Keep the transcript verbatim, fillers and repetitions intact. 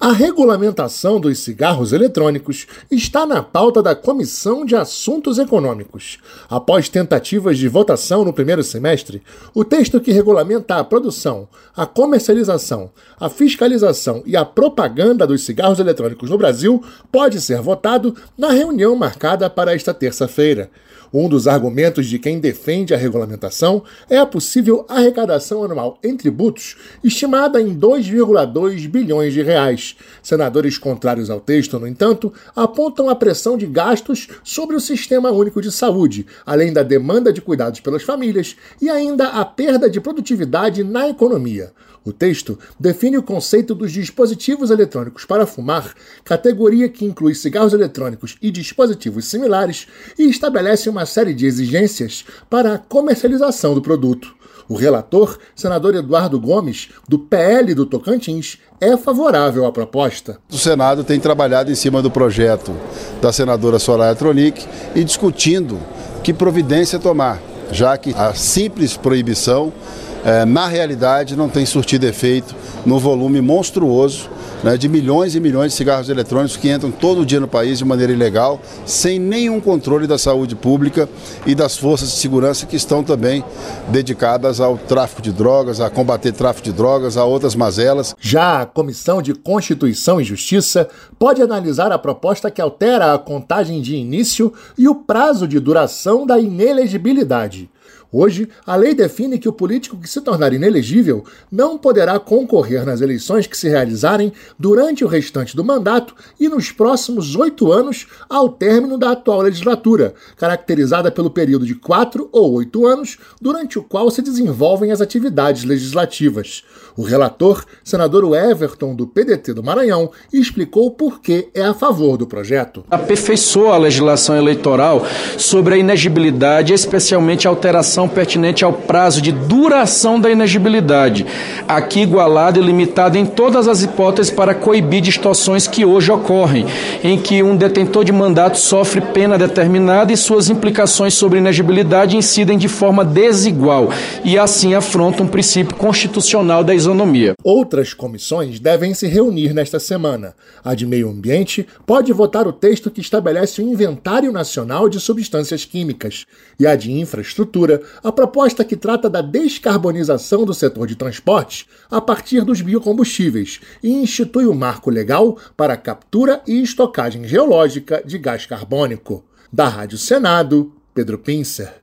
A regulamentação dos cigarros eletrônicos está na pauta da Comissão de Assuntos Econômicos. Após tentativas de votação no primeiro semestre, o texto que regulamenta a produção, a comercialização, a fiscalização e a propaganda dos cigarros eletrônicos no Brasil pode ser votado na reunião marcada para esta terça-feira. Um dos argumentos de quem defende a regulamentação é a possível arrecadação anual em tributos estimada em dois vírgula dois bilhões de reais. Senadores contrários ao texto, no entanto, apontam a pressão de gastos sobre o Sistema Único de Saúde, além da demanda de cuidados pelas famílias e ainda a perda de produtividade na economia. O texto define o conceito dos dispositivos eletrônicos para fumar, categoria que inclui cigarros eletrônicos e dispositivos similares, e estabelece uma série de exigências para a comercialização do produto. O relator, senador Eduardo Gomes, do P L do Tocantins, é favorável à proposta. O Senado tem trabalhado em cima do projeto da senadora Soraya Tronic e discutindo que providência tomar, já que a simples proibição É, na realidade, não tem surtido efeito no volume monstruoso, né, de milhões e milhões de cigarros eletrônicos que entram todo dia no país de maneira ilegal, sem nenhum controle da saúde pública e das forças de segurança que estão também dedicadas ao tráfico de drogas, a combater tráfico de drogas, a outras mazelas. Já a Comissão de Constituição e Justiça pode analisar a proposta que altera a contagem de início e o prazo de duração da inelegibilidade. Hoje, a lei define que o político que se tornar inelegível não poderá concorrer nas eleições que se realizarem durante o restante do mandato e nos próximos oito anos ao término da atual legislatura, caracterizada pelo período de quatro ou oito anos, durante o qual se desenvolvem as atividades legislativas. O relator, senador Everton, do P D T do Maranhão, explicou por que é a favor do projeto. Aperfeiçoa a legislação eleitoral sobre a inegibilidade, especialmente a alteração pertinente ao prazo de duração da inegibilidade, aqui igualado e limitado em todas as hipóteses para coibir distorções que hoje ocorrem, em que um detentor de mandato sofre pena determinada e suas implicações sobre inegibilidade incidem de forma desigual e assim afrontam um princípio constitucional da isonomia. Outras comissões devem se reunir nesta semana. A de Meio Ambiente pode votar o texto que estabelece o Inventário Nacional de Substâncias Químicas e a de Infraestrutura a proposta que trata da descarbonização do setor de transportes a partir dos biocombustíveis e institui o marco legal para a captura e estocagem geológica de gás carbônico. Da Rádio Senado, Pedro Pincer.